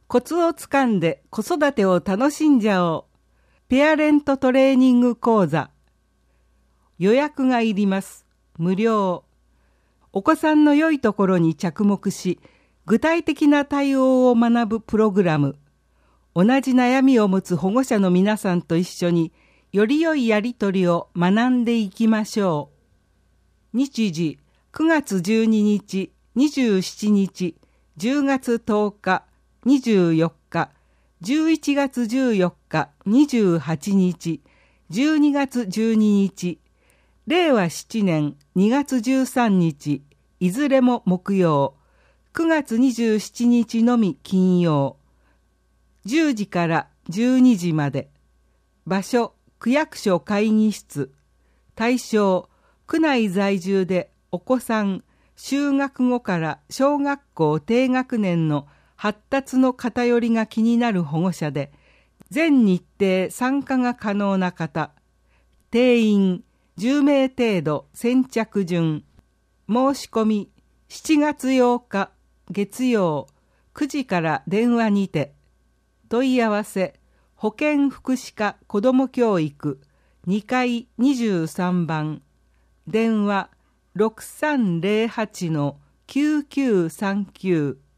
コツをつかんで子育てを楽しんじゃおう。ペアレントトレーニング講座。予約がいります。無料。お子さんの良いところに着目し、具体的な対応を学ぶプログラム。同じ悩みを持つ保護者の皆さんと一緒に、より良いやりとりを学んでいきましょう。日時、9月12日、27日、10月10日、24日、11月14日、28日、12月12日、令和7年2月13日、いずれも木曜、9月27日のみ金曜、10時から12時まで。場所、区役所会議室。対象、区内在住でお子さん、就学後から小学校低学年の発達の偏りが気になる保護者で、全日程参加が可能な方。定員10名程度先着順。申し込み7月8日月曜9時から電話にて。問い合わせ保健福祉課子ども教育2階23番。電話6308-9939